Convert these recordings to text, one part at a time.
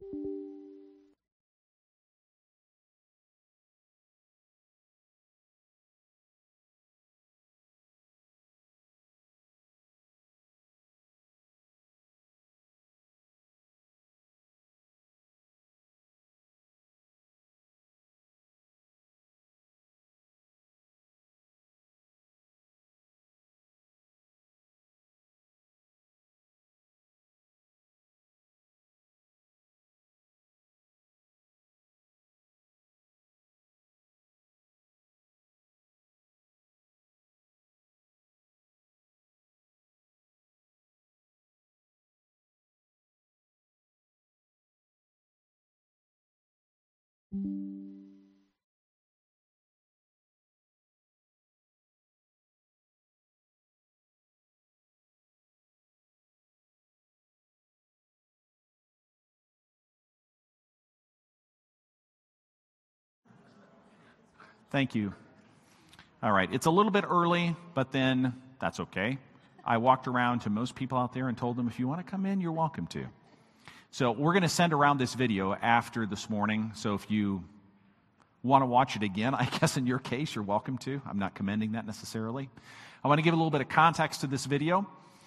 Thank you. All right, it's a little bit early, but then that's okay. I walked around to most people out there and told them, if you want to come in, you're welcome to. So we're going to send around this video after this morning, so if you want to watch it again, I guess in your case, you're welcome to. I'm not commending that necessarily. I want to give a little bit of context to this video.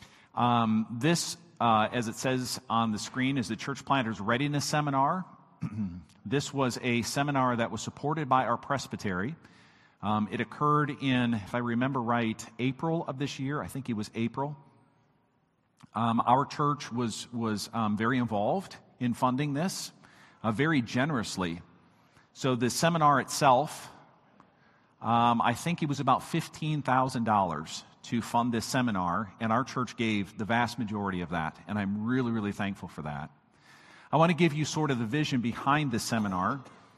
This, as it says on the screen, is the Church Planters Readiness Seminar. This was a seminar that was supported by our presbytery. It occurred in, if I remember right, April of this year. I think it was April. Our church was very involved in funding this, very generously. So the seminar itself, I think it was about $15,000 to fund this seminar, and our church gave the vast majority of that, and I'm really, really thankful for that. I want to give you sort of the vision behind this seminar.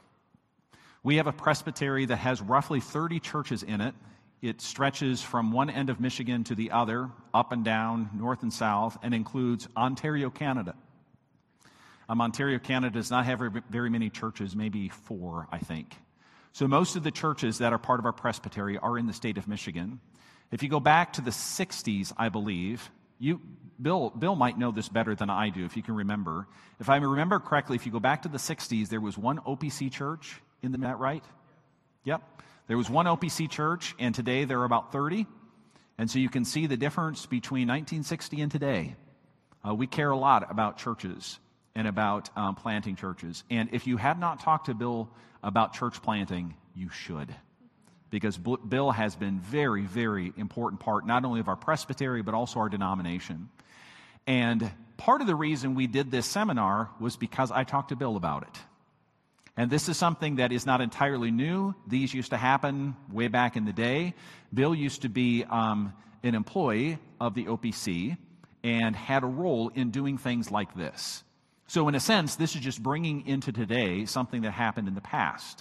We have a presbytery that has roughly 30 churches in it. It stretches from one end of Michigan to the other, up and down, north and south, and includes Ontario, Canada. Ontario, Canada does not have very many churches, maybe 4, I think. So most of the churches that are part of our presbytery are in the state of Michigan. If you go back to the 60s, I believe, Bill might know this better than I do, if you can remember. If I remember correctly, if you go back to the 60s, there was one OPC church, is that right? Yep. There was one OPC church, and today there are about 30. And so you can see the difference between 1960 and today. We care a lot about churches and about planting churches. And if you have not talked to Bill about church planting, you should. Because Bill has been very, very important part, not only of our presbytery, but also our denomination. And part of the reason we did this seminar was because I talked to Bill about it. And this is something that is not entirely new. These used to happen way back in the day. Bill used to be an employee of the OPC and had a role in doing things like this. So in a sense, this is just bringing into today something that happened in the past.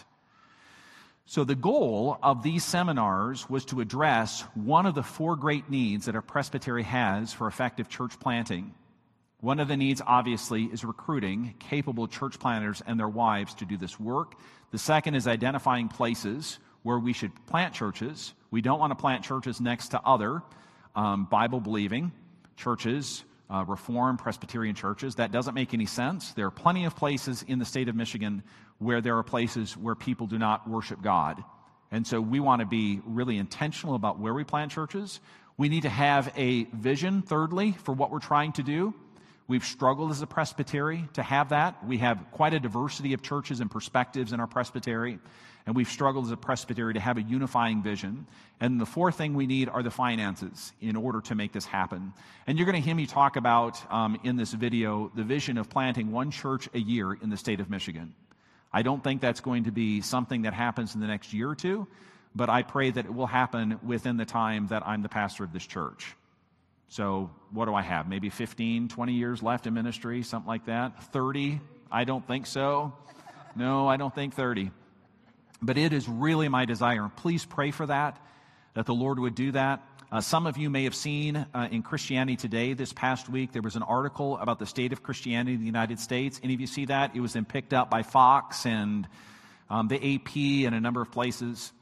So the goal of these seminars was to address one of the 4 great needs that our presbytery has for effective church planting. One of the needs, obviously, is recruiting capable church planters and their wives to do this work. The second is identifying places where we should plant churches. We don't want to plant churches next to other Bible-believing churches, Reformed Presbyterian churches. That doesn't make any sense. There are plenty of places in the state of Michigan where there are places where people do not worship God. And so we want to be really intentional about where we plant churches. We need to have a vision, thirdly, for what we're trying to do. We've struggled as a presbytery to have that. We have quite a diversity of churches and perspectives in our presbytery, and we've struggled as a presbytery to have a unifying vision. And the 4th thing we need are the finances in order to make this happen. And you're going to hear me talk about, in this video, the vision of planting 1 church a year in the state of Michigan. I don't think that's going to be something that happens in the next year or 2, but I pray that it will happen within the time that I'm the pastor of this church. So what do I have? Maybe 15, 20 years left in ministry, something like that? 30? I don't think so. No, I don't think 30. But it is really my desire. Please pray for that the Lord would do that. Some of you may have seen in Christianity Today this past week, there was an article about the state of Christianity in the United States. Any of you see that? It was then picked up by Fox and the AP and a number of places.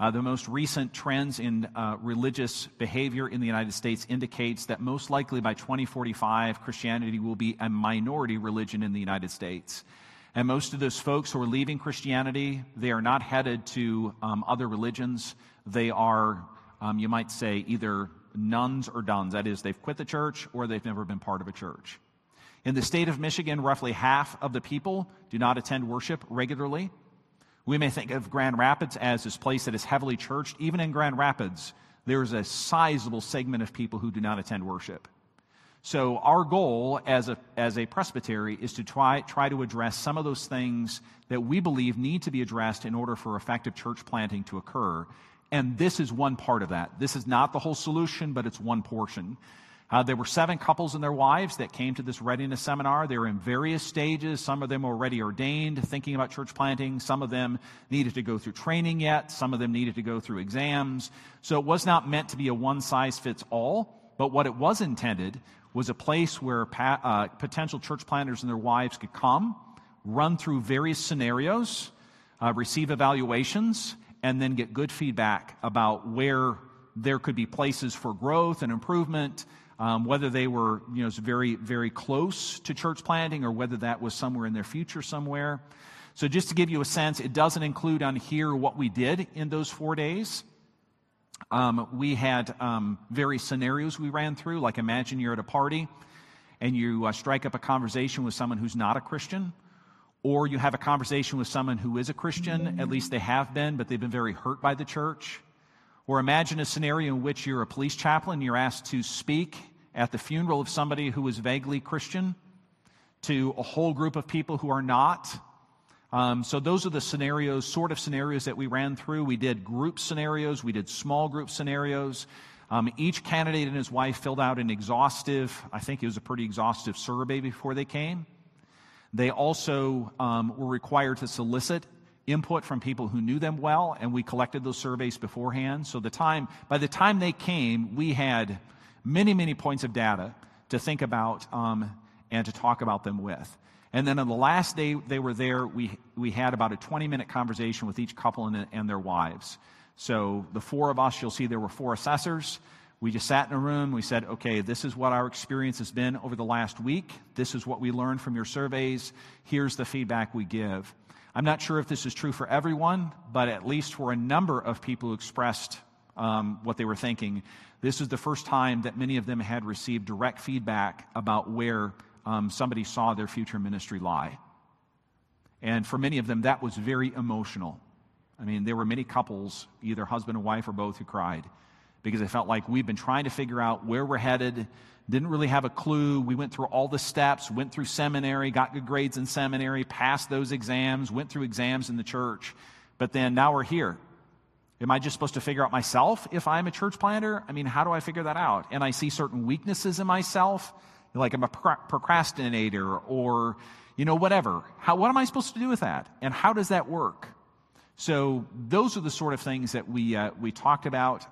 The most recent trends in religious behavior in the United States indicates that most likely by 2045, Christianity will be a minority religion in the United States. And most of those folks who are leaving Christianity, they are not headed to other religions. They are, you might say, either nuns or duns. That is, they've quit the church or they've never been part of a church. In the state of Michigan, roughly half of the people do not attend worship regularly. We may think of Grand Rapids as this place that is heavily churched. Even in Grand Rapids, there's a sizable segment of people who do not attend worship. So our goal as a presbytery is to try to address some of those things that we believe need to be addressed in order for effective church planting to occur. And this is one part of that. This is not the whole solution, but it's one portion. There were 7 couples and their wives that came to this readiness seminar. They were in various stages. Some of them were already ordained, thinking about church planting. Some of them needed to go through training yet. Some of them needed to go through exams. So it was not meant to be a one-size-fits-all, but what it was intended was a place where potential church planters and their wives could come, run through various scenarios, receive evaluations, and then get good feedback about where there could be places for growth and improvement, whether they were very, very close to church planting or whether that was somewhere in their future somewhere. So just to give you a sense, it doesn't include on here what we did in those 4 days. We had various scenarios we ran through, like imagine you're at a party and you strike up a conversation with someone who's not a Christian, or you have a conversation with someone who is a Christian, at least they have been, but they've been very hurt by the church. Or imagine a scenario in which you're a police chaplain, you're asked to speak at the funeral of somebody who is vaguely Christian to a whole group of people who are not. So those are the scenarios that we ran through. We did group scenarios, we did small group scenarios. Each candidate and his wife filled out an I think it was a pretty exhaustive survey before they came. They also were required to solicit input from people who knew them well, and we collected those surveys beforehand. So by the time they came, we had many, many points of data to think about and to talk about them with. And then on the last day they were there, we had about a 20-minute conversation with each couple and their wives. So the 4 of us, you'll see there were 4 assessors. We just sat in a room. We said, okay, this is what our experience has been over the last week. This is what we learned from your surveys. Here's the feedback we give. I'm not sure if this is true for everyone, but at least for a number of people who expressed what they were thinking, this is the first time that many of them had received direct feedback about where somebody saw their future ministry lie. And for many of them, that was very emotional. I mean, there were many couples, either husband and wife or both, who cried because they felt like we've been trying to figure out where we're headed, didn't really have a clue. We went through all the steps, went through seminary, got good grades in seminary, passed those exams, went through exams in the church, but then now we're here. Am I just supposed to figure out myself if I'm a church planter? I mean, how do I figure that out? And I see certain weaknesses in myself, like I'm a procrastinator or, whatever. What am I supposed to do with that? And how does that work? So those are the sort of things that we talked about.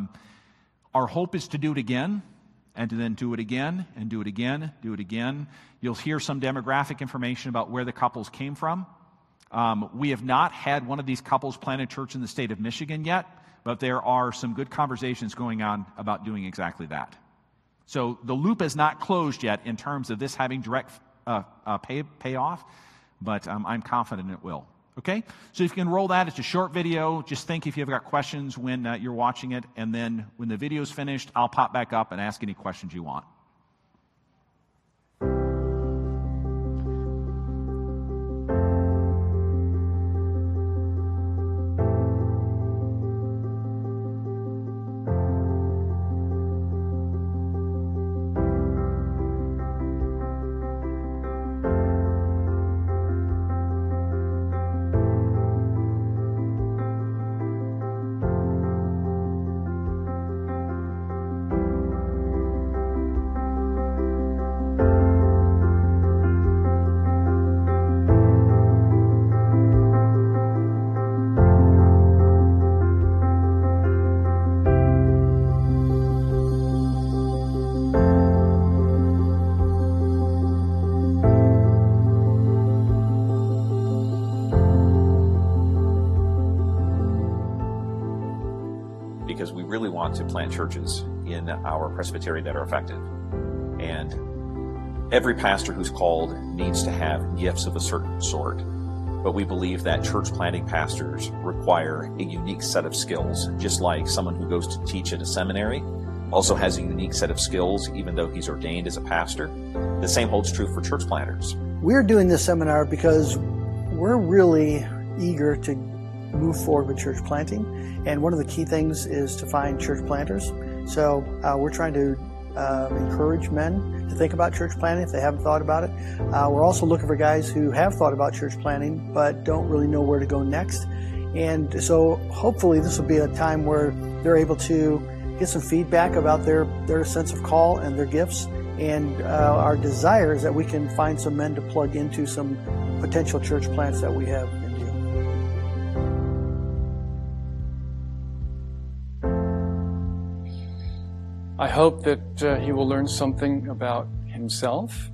Our hope is to do it again, and to then do it again, and do it again, do it again. You'll hear some demographic information about where the couples came from. We have not had one of these couples plant a church in the state of Michigan yet, but there are some good conversations going on about doing exactly that. So the loop is not closed yet in terms of this having direct payoff, but I'm confident it will. Okay? So if you can roll that, it's a short video. Just think if you've got questions when you're watching it, and then when the video's finished, I'll pop back up and ask any questions you want. because we really want to plant churches in our presbytery that are effective. And every pastor who's called needs to have gifts of a certain sort. But we believe that church planting pastors require a unique set of skills, just like someone who goes to teach at a seminary also has a unique set of skills, even though he's ordained as a pastor. The same holds true for church planters. We're doing this seminar because we're really eager to move forward with church planting. And one of the key things is to find church planters. So we're trying to encourage men to think about church planting if they haven't thought about it. We're also looking for guys who have thought about church planting but don't really know where to go next. And so hopefully this will be a time where they're able to get some feedback about their sense of call and their gifts. And our desire is that we can find some men to plug into some potential church plants that we have in view. I hope that he will learn something about himself,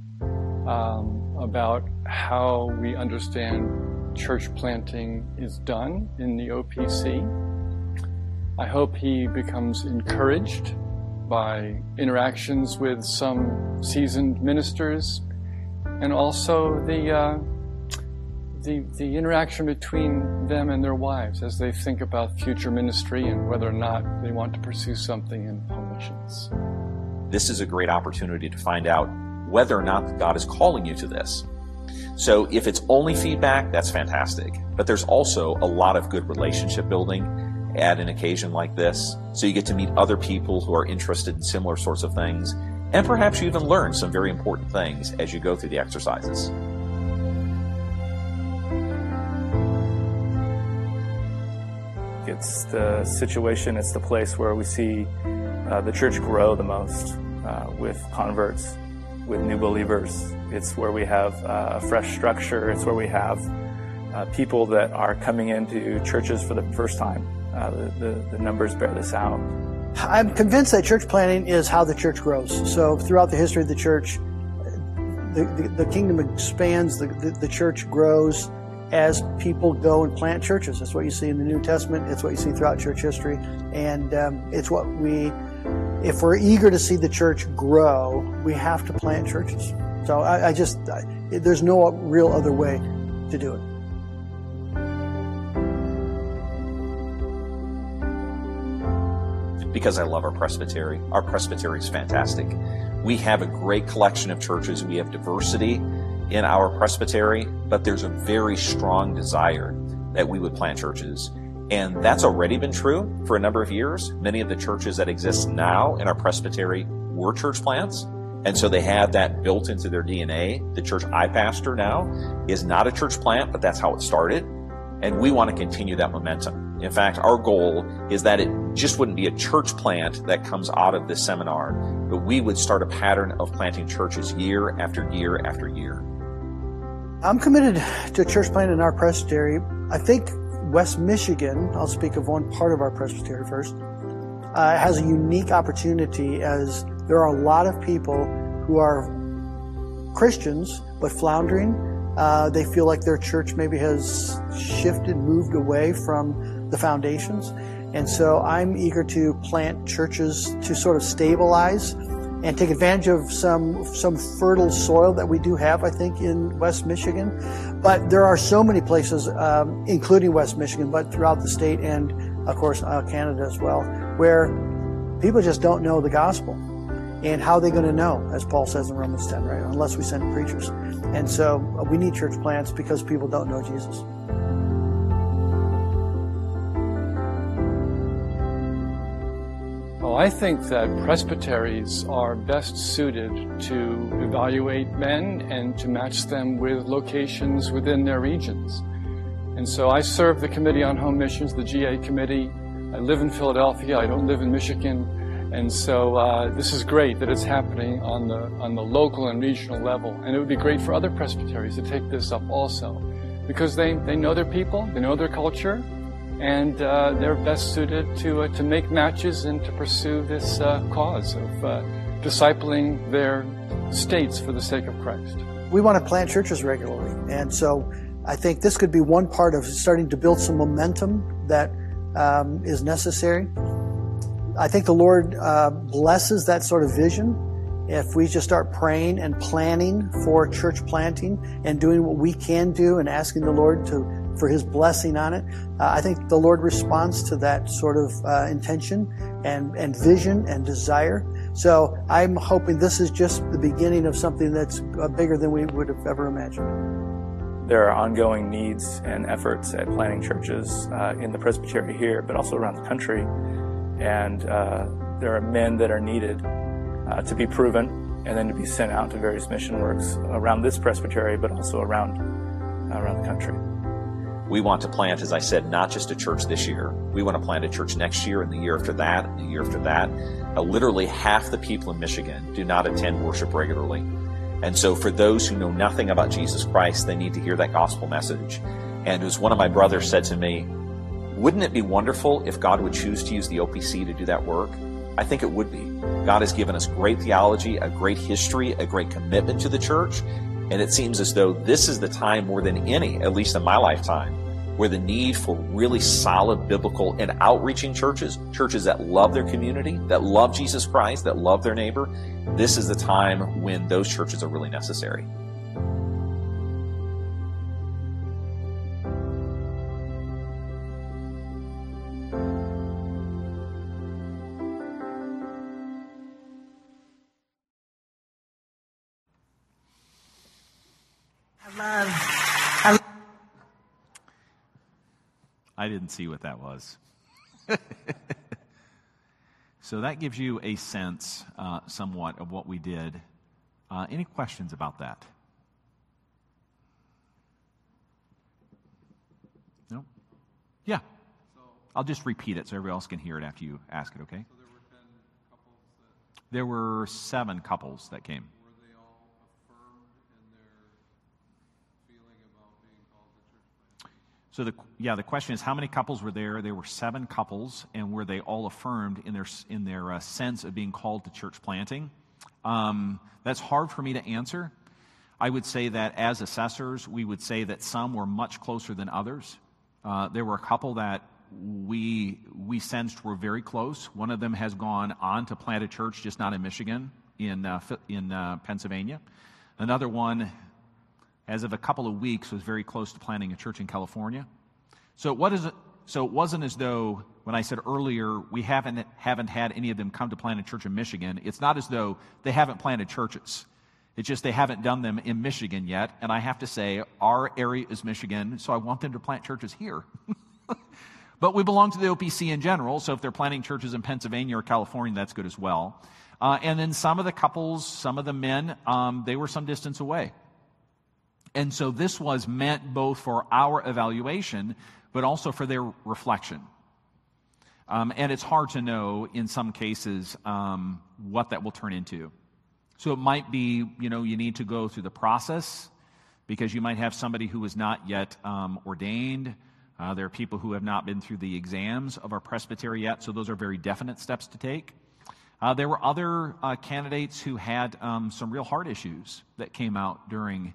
about how we understand church planting is done in the OPC. I hope he becomes encouraged by interactions with some seasoned ministers, and also the interaction between them and their wives as they think about future ministry and whether or not they want to pursue something in home missions. This is a great opportunity to find out whether or not God is calling you to this. So if it's only feedback, that's fantastic. But there's also a lot of good relationship building at an occasion like this. So you get to meet other people who are interested in similar sorts of things, and perhaps you even learn some very important things as you go through the exercises. It's the situation, it's the place where we see the church grow the most with converts, with new believers. It's where we have a fresh structure. It's where we have people that are coming into churches for the first time. The numbers bear this out. I'm convinced that church planting is how the church grows. So throughout the history of the church, the kingdom expands, the church grows as people go and plant churches. That's what you see in the New Testament. It's what you see throughout church history. And it's what if we're eager to see the church grow, we have to plant churches. So there's no real other way to do it. Because I love our presbytery. Our presbytery is fantastic. We have a great collection of churches. We have diversity in our presbytery, but there's a very strong desire that we would plant churches. And that's already been true for a number of years. Many of the churches that exist now in our presbytery were church plants. And so they have that built into their DNA. The church I pastor now is not a church plant, but that's how it started. And we want to continue that momentum. In fact, our goal is that it just wouldn't be a church plant that comes out of this seminar, but we would start a pattern of planting churches year after year after year. I'm committed to church planting in our presbytery. I think West Michigan, I'll speak of one part of our presbytery first, has a unique opportunity as there are a lot of people who are Christians but floundering. They feel like their church maybe has shifted, moved away from the foundations. And so I'm eager to plant churches to sort of stabilize and take advantage of some fertile soil that we do have, I think, in West Michigan. But there are so many places, including West Michigan, but throughout the state and, of course, Canada as well, where people just don't know the gospel. And how are they going to know, as Paul says in Romans 10, right? Unless we send preachers. And so we need church plants because people don't know Jesus. Well, I think that presbyteries are best suited to evaluate men and to match them with locations within their regions. And so I serve the Committee on Home Missions, the GA Committee. I live in Philadelphia. I don't live in Michigan. And so this is great that it's happening on the local and regional level. And it would be great for other presbyteries to take this up also, because they know their people, they know their culture, and they're best suited to make matches and to pursue this cause of discipling their states for the sake of Christ. We want to plant churches regularly, and so I think this could be one part of starting to build some momentum that is necessary. I think the Lord blesses that sort of vision if we just start praying and planning for church planting and doing what we can do and asking the Lord for His blessing on it. I think the Lord responds to that sort of intention and vision and desire. So I'm hoping this is just the beginning of something that's bigger than we would have ever imagined. There are ongoing needs and efforts at planting churches in the presbytery here, but also around the country. And there are men that are needed to be proven and then to be sent out to various mission works around this presbytery, but also around the country. We want to plant, as I said, not just a church this year. We want to plant a church next year and the year after that and the year after that. Literally half the people in Michigan do not attend worship regularly. And so for those who know nothing about Jesus Christ, they need to hear that gospel message. And as one of my brothers said to me, wouldn't it be wonderful if God would choose to use the OPC to do that work? I think it would be. God has given us great theology, a great history, a great commitment to the church, and it seems as though this is the time more than any, at least in my lifetime, where the need for really solid biblical and outreaching churches that love their community, that love Jesus Christ, that love their neighbor, this is the time when those churches are really necessary. I didn't see what that was. So that gives you a sense, somewhat, of what we did. Any questions about that? No? Yeah. I'll just repeat it so everybody else can hear it after you ask it, okay? So there were 10 couples that... There were 7 couples that came. Were they all affirmed in their feeling about being called to church planting? So the question is, how many couples were there? There were 7 couples, and were they all affirmed in their sense of being called to church planting? That's hard for me to answer. I would say that as assessors, we would say that some were much closer than others. There were a couple that we sensed were very close. One of them has gone on to plant a church, just not in Michigan, in Pennsylvania. Another one, as of a couple of weeks, was very close to planting a church in California. So it wasn't as though, when I said earlier, we haven't had any of them come to plant a church in Michigan. It's not as though they haven't planted churches. It's just they haven't done them in Michigan yet. And I have to say, our area is Michigan, so I want them to plant churches here. But we belong to the OPC in general, so if they're planting churches in Pennsylvania or California, that's good as well. And then some of the couples, some of the men, they were some distance away. And so this was meant both for our evaluation, but also for their reflection. And it's hard to know, in some cases, what that will turn into. So it might be, you need to go through the process, because you might have somebody who is not yet ordained. There are people who have not been through the exams of our presbytery yet, so those are very definite steps to take. There were other candidates who had some real heart issues that came out during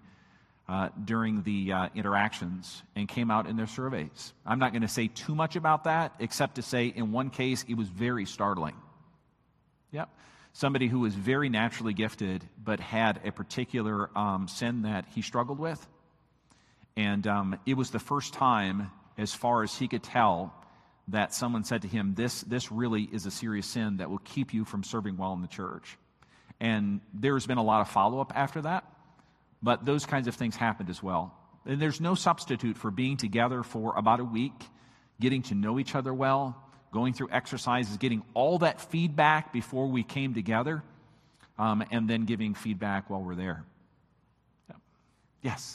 the interactions and came out in their surveys. I'm not going to say too much about that, except to say in one case it was very startling. Yep. Somebody who was very naturally gifted but had a particular sin that he struggled with. And it was the first time, as far as he could tell, that someone said to him, this really is a serious sin that will keep you from serving well in the church. And there's been a lot of follow-up after that, but those kinds of things happened as well. And there's no substitute for being together for about a week, getting to know each other well, going through exercises, getting all that feedback before we came together, and then giving feedback while we're there. Yeah. Yes?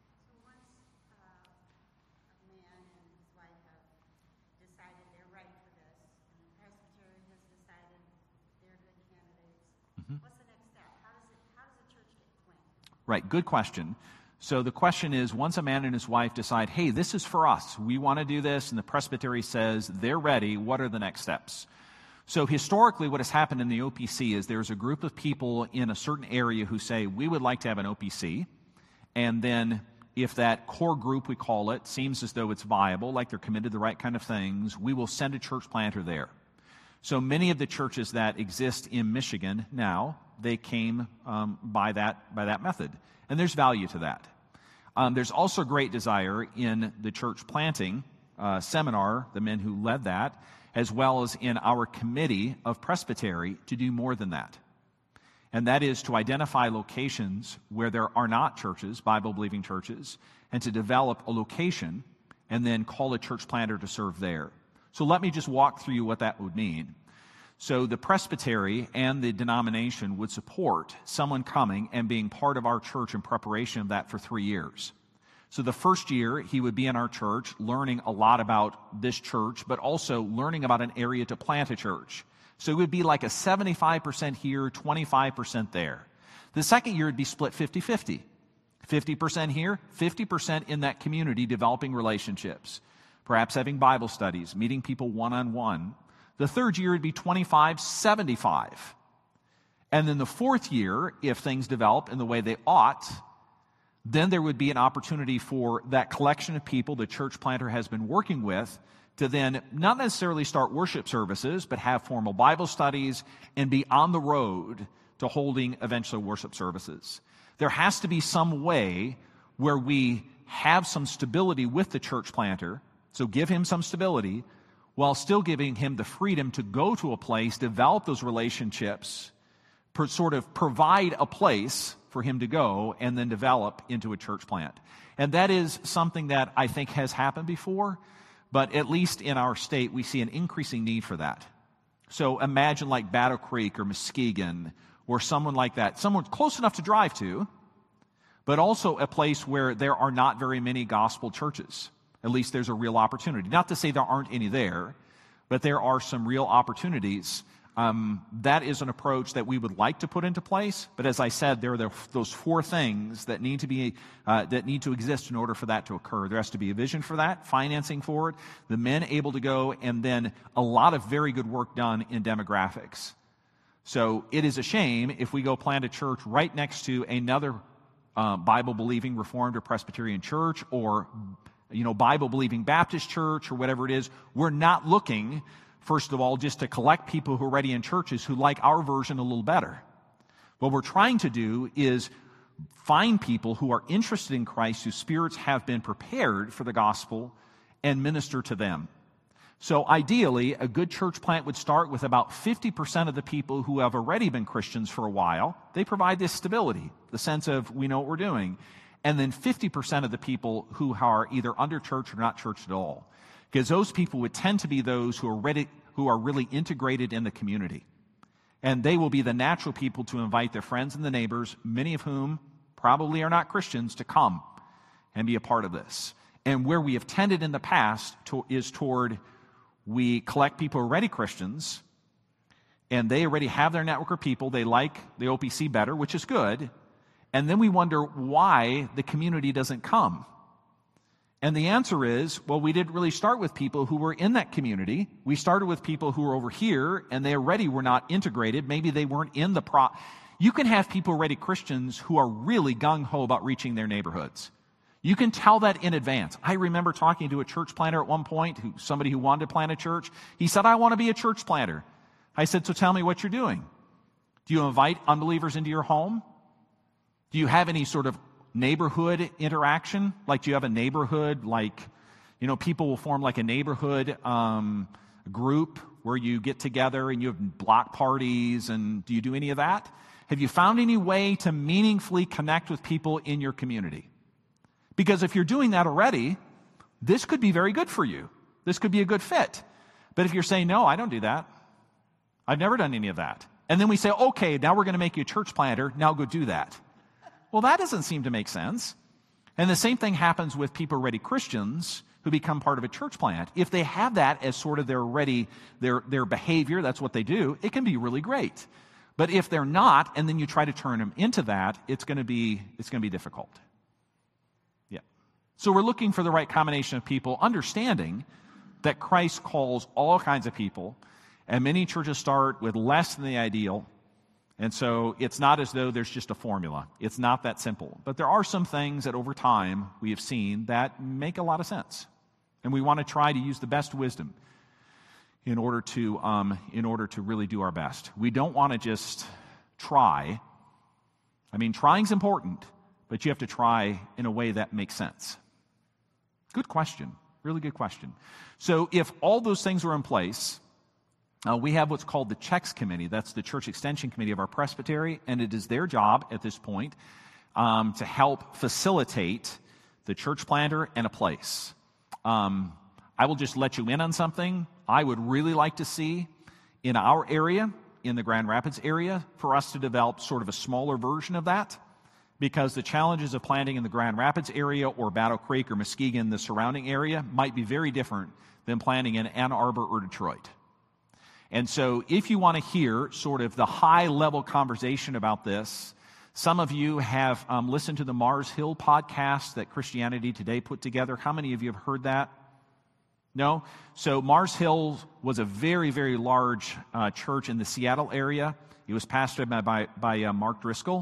Right, good question. So the question is, once a man and his wife decide, hey, this is for us, we want to do this, and the presbytery says they're ready, what are the next steps? So historically, what has happened in the OPC is there's a group of people in a certain area who say, we would like to have an OPC, and then if that core group, we call it, seems as though it's viable, like they're committed to the right kind of things, we will send a church planter there. So many of the churches that exist in Michigan now, they came by that method. And there's value to that. There's also great desire in the church planting seminar, the men who led that, as well as in our committee of presbytery, to do more than that. And that is to identify locations where there are not churches, Bible-believing churches, and to develop a location and then call a church planter to serve there. So let me just walk through what that would mean. So the presbytery and the denomination would support someone coming and being part of our church in preparation of that for 3 years. So the first year, he would be in our church, learning a lot about this church, but also learning about an area to plant a church. So it would be like a 75% here, 25% there. The second year would be split 50-50. 50% here, 50% in that community, developing relationships, perhaps having Bible studies, meeting people one-on-one. The third year would be 25-75. And then the fourth year, if things develop in the way they ought, then there would be an opportunity for that collection of people the church planter has been working with to then not necessarily start worship services, but have formal Bible studies and be on the road to holding eventually worship services. There has to be some way where we have some stability with the church planter, so give him some stability, while still giving him the freedom to go to a place, develop those relationships, sort of provide a place for him to go and then develop into a church plant. And that is something that I think has happened before, but at least in our state, we see an increasing need for that. So imagine like Battle Creek or Muskegon or someone like that, someone close enough to drive to, but also a place where there are not very many gospel churches. At least there's a real opportunity. Not to say there aren't any there, but there are some real opportunities. That is an approach that we would like to put into place. But as I said, there are those four things that need to exist in order for that to occur. There has to be a vision for that, financing for it, the men able to go, and then a lot of very good work done in demographics. So it is a shame if we go plant a church right next to another Bible-believing Reformed or Presbyterian church, or Bible-believing Baptist church, or whatever it is. We're not looking, first of all, just to collect people who are already in churches who like our version a little better. What we're trying to do is find people who are interested in Christ, whose spirits have been prepared for the gospel, and minister to them. So ideally, a good church plant would start with about 50% of the people who have already been Christians for a while. They provide this stability, the sense of we know what we're doing. And then 50% of the people who are either under church or not church at all. Because those people would tend to be those who are really integrated in the community. And they will be the natural people to invite their friends and the neighbors, many of whom probably are not Christians, to come and be a part of this. And where we have tended in the past is toward we collect people who are already Christians, and they already have their network of people. They like the OPC better, which is good. And then we wonder why the community doesn't come. And the answer is, well, we didn't really start with people who were in that community. We started with people who were over here, and they already were not integrated. Maybe they weren't in the You can have people already Christians who are really gung-ho about reaching their neighborhoods. You can tell that in advance. I remember talking to a church planter at one point, somebody who wanted to plant a church. He said, I want to be a church planter. I said, so tell me what you're doing. Do you invite unbelievers into your home? Do you have any sort of neighborhood interaction? Like, do you have a neighborhood, people will form like a neighborhood group where you get together and you have block parties, and do you do any of that? Have you found any way to meaningfully connect with people in your community? Because if you're doing that already, this could be very good for you. This could be a good fit. But if you're saying, no, I don't do that. I've never done any of that. And then we say, okay, now we're going to make you a church planter. Now go do that. Well, that doesn't seem to make sense. And the same thing happens with people already Christians who become part of a church plant. If they have that as sort of their behavior, that's what they do, it can be really great. But if they're not, and then you try to turn them into that, it's going to be difficult. Yeah. So we're looking for the right combination of people, understanding that Christ calls all kinds of people, and many churches start with less than the ideal, And so it's not as though there's just a formula. It's not that simple. But there are some things that over time we have seen that make a lot of sense. And we want to try to use the best wisdom in order to really do our best. We don't want to just try. I mean, trying's important, but you have to try in a way that makes sense. Good question. Really good question. So if all those things are in place, we have what's called the Checks Committee. That's the Church Extension Committee of our presbytery, and it is their job at this point to help facilitate the church planter and a place. I will just let you in on something. I would really like to see in our area, in the Grand Rapids area, for us to develop sort of a smaller version of that, because the challenges of planting in the Grand Rapids area or Battle Creek or Muskegon, the surrounding area, might be very different than planting in Ann Arbor or Detroit. And so if you want to hear sort of the high-level conversation about this, some of you have listened to the Mars Hill podcast that Christianity Today put together. How many of you have heard that? No? So Mars Hill was a very, very large church in the Seattle area. It was pastored by Mark Driscoll.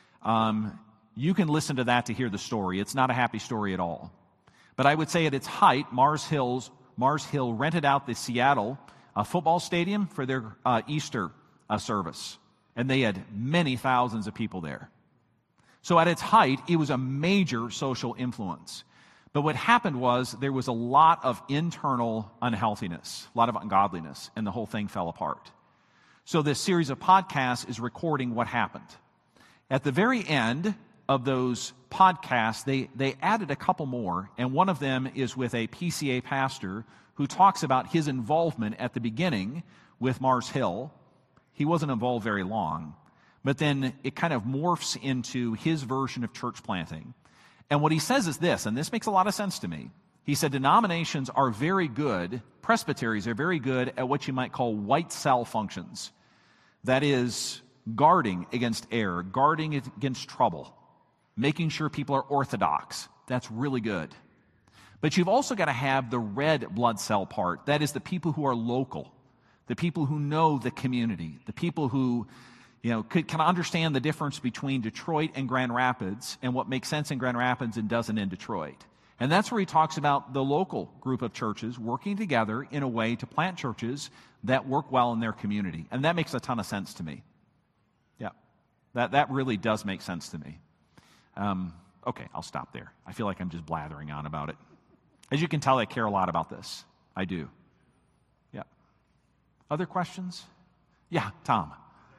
You can listen to that to hear the story. It's not a happy story at all. But I would say at its height, Mars Hill rented out the Seattle football stadium for their Easter service. And they had many thousands of people there. So at its height, it was a major social influence. But what happened was there was a lot of internal unhealthiness, a lot of ungodliness, and the whole thing fell apart. So this series of podcasts is recording what happened. At the very end of those podcasts, they added a couple more, and one of them is with a PCA pastor who talks about his involvement at the beginning with Mars Hill. He wasn't involved very long, but then it kind of morphs into his version of church planting. And what he says is this, and this makes a lot of sense to me. He said denominations are very good, presbyteries are very good at what you might call white cell functions. That is, guarding against error, guarding against trouble, making sure people are orthodox. That's really good. But you've also got to have the red blood cell part. That is the people who are local, the people who know the community, the people who can understand the difference between Detroit and Grand Rapids and what makes sense in Grand Rapids and doesn't in Detroit. And that's where he talks about the local group of churches working together in a way to plant churches that work well in their community. And that makes a ton of sense to me. Yeah, that really does make sense to me. Okay, I'll stop there. I feel like I'm just blathering on about it. As you can tell, I care a lot about this. I do. Yeah. Other questions? Yeah, Tom.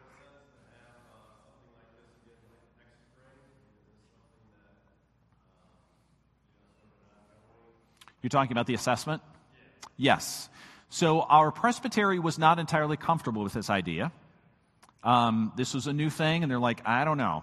You're talking about the assessment? Yes. So our presbytery was not entirely comfortable with this idea. This was a new thing, and they're like, I don't know.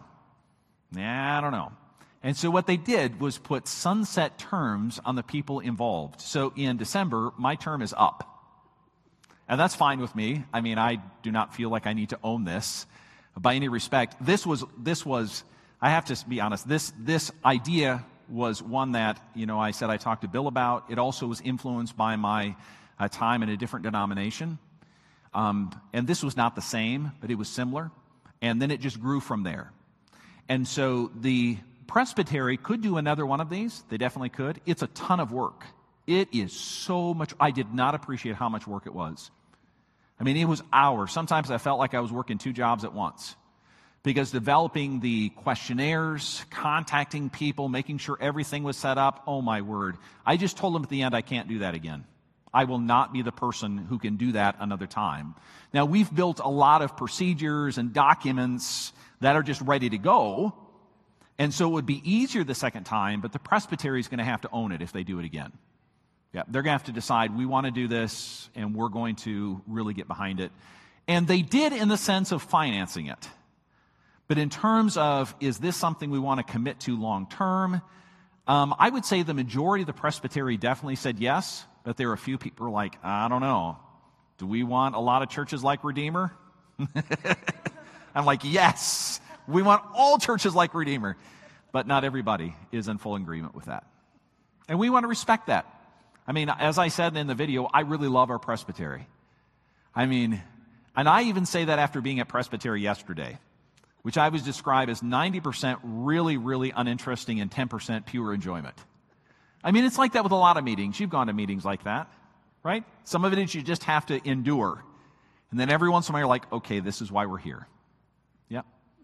And so what they did was put sunset terms on the people involved. So in December, my term is up. And that's fine with me. I mean, I do not feel like I need to own this by any respect. This was. I have to be honest, this idea was one that, I said I talked to Bill about. It also was influenced by my time in a different denomination. And this was not the same, but it was similar. And then it just grew from there. And so the presbytery could do another one of these. They definitely could. It's a ton of work. It is so much. I did not appreciate how much work it was. I mean, it was hours. Sometimes I felt like I was working 2 jobs at once. Because developing the questionnaires, contacting people, making sure everything was set up, oh my word. I just told them at the end I can't do that again. I will not be the person who can do that another time. Now, we've built a lot of procedures and documents that are just ready to go. And so it would be easier the second time, but the presbytery is going to have to own it if they do it again. Yeah, they're going to have to decide, we want to do this, and we're going to really get behind it. And they did in the sense of financing it. But in terms of, is this something we want to commit to long term? I would say the majority of the presbytery definitely said yes, but there were a few people who were like, I don't know. Do we want a lot of churches like Redeemer? I'm like, yes, we want all churches like Redeemer. But not everybody is in full agreement with that. And we want to respect that. I mean, as I said in the video, I really love our presbytery. I mean, And I even say that after being at Presbytery yesterday, which I would describe as 90% really, really uninteresting and 10% pure enjoyment. I mean, it's like that with a lot of meetings. You've gone to meetings like that, right? Some of it is you just have to endure. And then every once in a while you're like, okay, this is why we're here. Yep.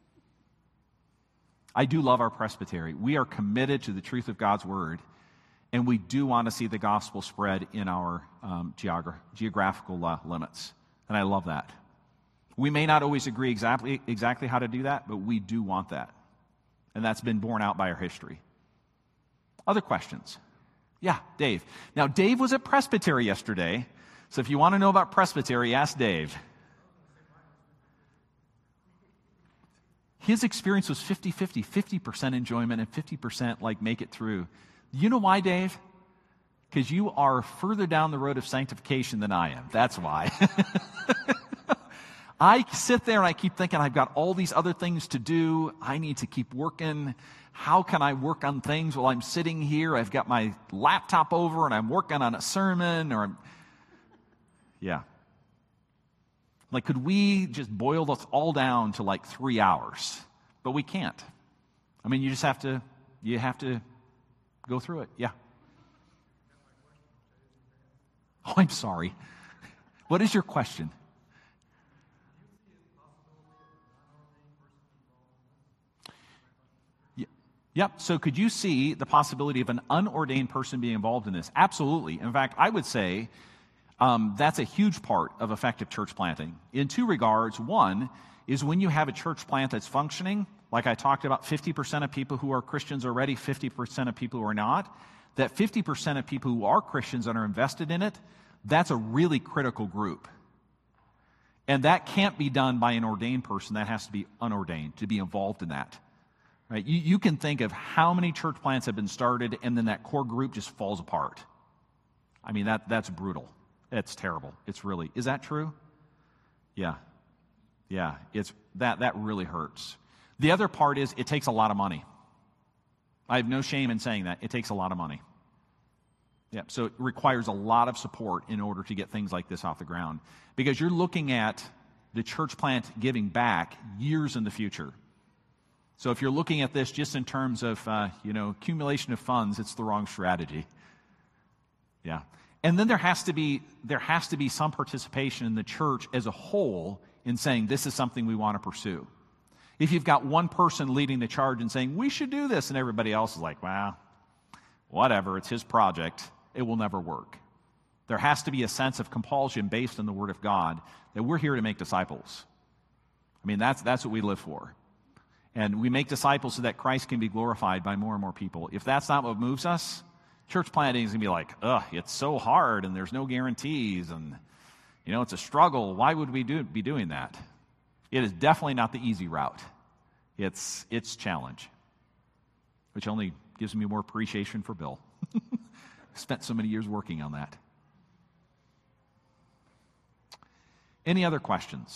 I do love our presbytery. We are committed to the truth of God's word, and we do want to see the gospel spread in our geographical limits. And I love that. We may not always agree exactly how to do that, but we do want that. And that's been borne out by our history. Other questions? Yeah, Dave. Now, Dave was at Presbytery yesterday, so if you want to know about Presbytery, ask Dave. His experience was 50-50, 50% enjoyment and 50% like make it through. You know why, Dave? Because you are further down the road of sanctification than I am. That's why. I sit there and I keep thinking, I've got all these other things to do. I need to keep working. How can I work on things while I'm sitting here? I've got my laptop over and I'm working on a sermon yeah. Like, could we just boil this all down to like 3 hours? But we can't. I mean, you have to go through it. Yeah. Oh, I'm sorry. What is your question? Yep. So could you see the possibility of an unordained person being involved in this? Absolutely. In fact, I would say that's a huge part of effective church planting in two regards. One is when you have a church plant that's functioning, like I talked about, 50% of people who are Christians are ready, 50% of people who are not, that 50% of people who are Christians and are invested in it, that's a really critical group. And that can't be done by an ordained person. That has to be unordained to be involved in that. Right? You can think of how many church plants have been started and then that core group just falls apart. I mean, that's brutal. It's terrible. It's really, is that true? Yeah. Yeah, that really hurts. The other part is it takes a lot of money. I have no shame in saying that. It takes a lot of money. Yeah, so it requires a lot of support in order to get things like this off the ground. Because you're looking at the church plant giving back years in the future. So if you're looking at this just in terms of, accumulation of funds, it's the wrong strategy. Yeah. And then there has to be some participation in the church as a whole in saying this is something we want to pursue. If you've got one person leading the charge and saying, we should do this, and everybody else is like, well, whatever, it's his project, it will never work. There has to be a sense of compulsion based on the Word of God that we're here to make disciples. I mean, that's what we live for. And we make disciples so that Christ can be glorified by more and more people. If that's not what moves us, church planting is going to be like, it's so hard and there's no guarantees and, it's a struggle. Why would we be doing that? It is definitely not the easy route. It's challenge, which only gives me more appreciation for Bill. Spent so many years working on that. Any other questions?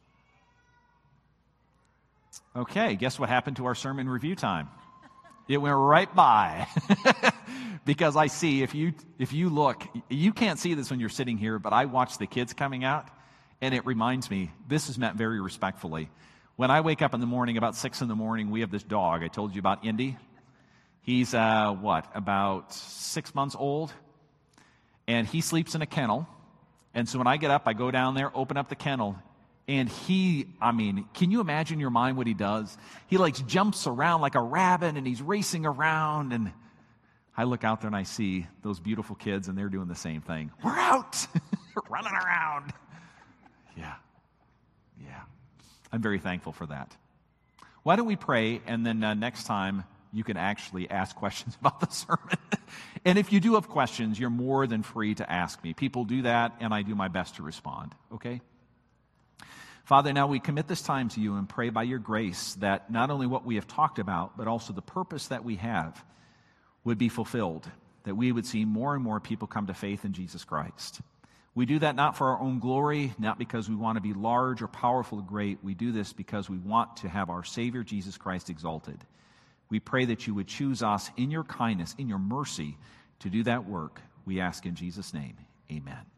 Okay, guess what happened to our sermon review time? It went right by. Because I see, if you look, you can't see this when you're sitting here, but I watch the kids coming out, and it reminds me, this is meant very respectfully. When I wake up in the morning, about 6 in the morning, we have this dog. I told you about Indy. He's, about 6 months old, and he sleeps in a kennel. And so when I get up, I go down there, open up the kennel, and can you imagine in your mind what he does? He jumps around like a rabbit, and he's racing around, and I look out there and I see those beautiful kids, and they're doing the same thing. We're out! Running around. Yeah. I'm very thankful for that. Why don't we pray, and then next time you can actually ask questions about the sermon. And if you do have questions, you're more than free to ask me. People do that, and I do my best to respond. Okay? Father, now we commit this time to you and pray by your grace that not only what we have talked about, but also the purpose that we have would be fulfilled, that we would see more and more people come to faith in Jesus Christ. We do that not for our own glory, not because we want to be large or powerful or great. We do this because we want to have our Savior Jesus Christ exalted. We pray that you would choose us in your kindness, in your mercy, to do that work. We ask in Jesus' name, amen.